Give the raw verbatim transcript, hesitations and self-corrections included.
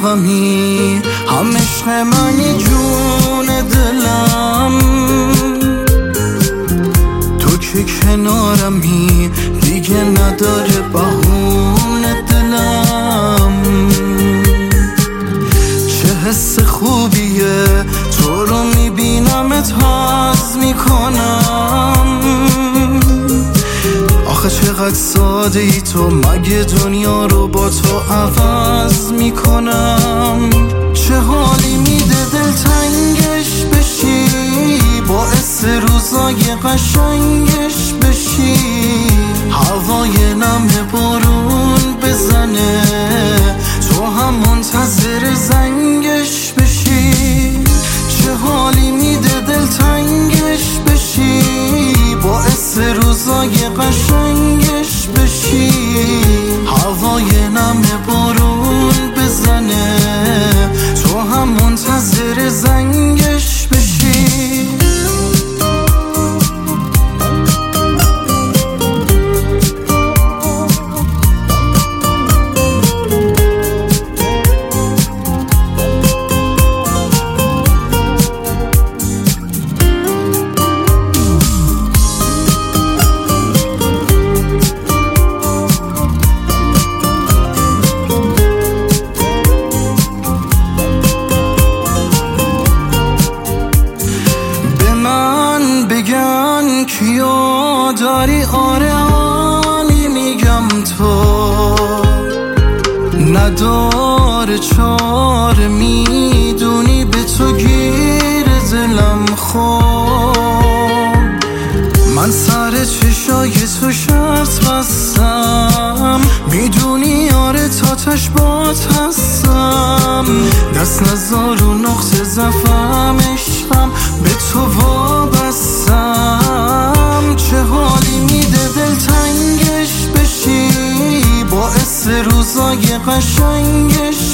غمی، هم عشق منی جون دلم. تو که کنارمی دیگه نداره بهونه دلم. چه حس خوبیه تو رو میبینمت حظ میکنم. آخه چقدر ساده ای تو، مگه دنیا رو با تو عوض میکنم. چه حالی میده دل تنگش بشی، باعث روزای قشنگش بشی. هوای نم بارون بزنه، تو هم منتظر زنگش بشی. چه حالی میده دل تنگش بشی، باعث روزای قشنگش بشی. هوای نم بارون بزنه، تو هم منتظر زنگش بشی. کیا داری آره آنی میگم تو نداره چار، میدونی به تو گیر دلم خوب. من سر چشای تو شرط بستم، میدونی آره تاتش بات هستم. دست نزار و نقطه ضعفم عشقم به تو وابستم. چه حالی میده دل تنگش بشی، باعث روزای قشنگش